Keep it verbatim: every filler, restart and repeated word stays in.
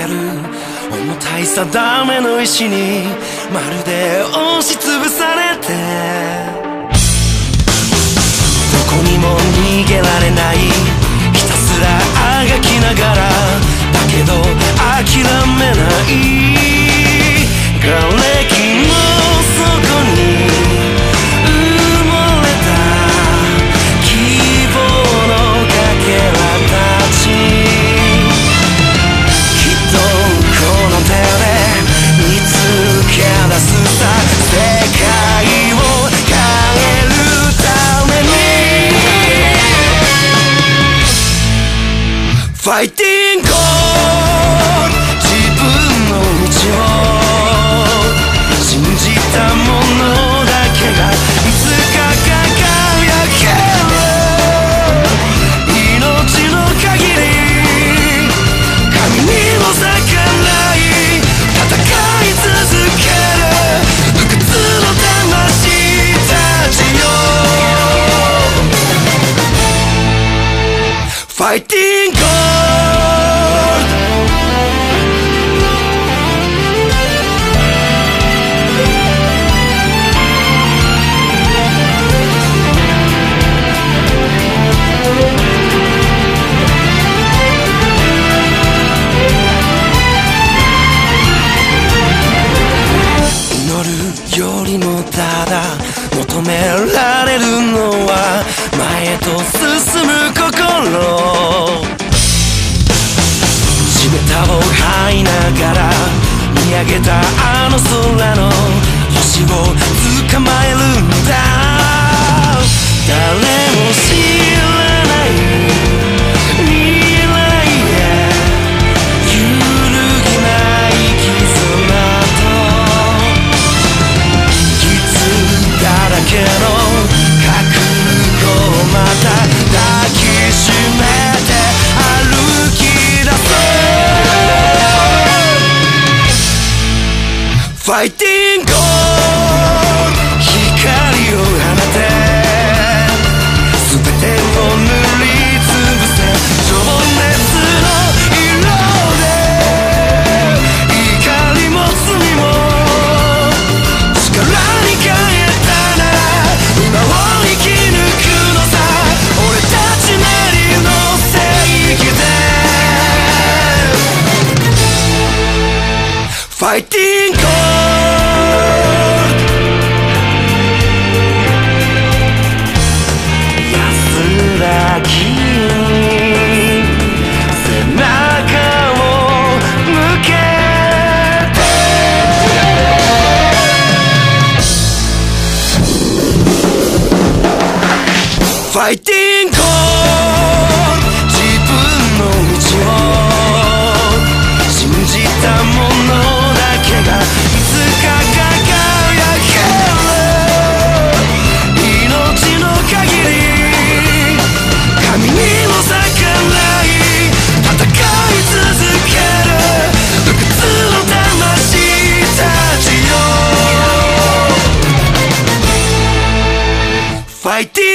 る重たい定めの石にまるで押しつぶされて、どこにも逃げられない、ひたすらあがきながらだけど諦めない、瓦礫の底に埋もれた希望のかけらたち、きっとこの手で見つけ出すさ、世界を変えるためにファイティング自分の道を信じたものだけがいつか輝ける、命の限り神にも咲かない戦い続ける不屈の魂たちよ、ファイティングよりもただ求められるのは前へと進む心、地べたを這いながら見上げたあの空の星を捕まえるんだ、誰も知らない未来へ揺るぎない絆だらけの覚悟をまた抱きしめて歩き出そう、ファイティング光を放て全てを塗りつぶせ、情熱の色で怒りも罪も力に変え今を生き抜くのさ、俺たちなりの正義でファイティング安らぎに背中を向けてファイティング自分の道を信じたものだけがいつか輝ける、命の限り神にも咲かない戦い続ける不屈の魂たちよ、ファイティング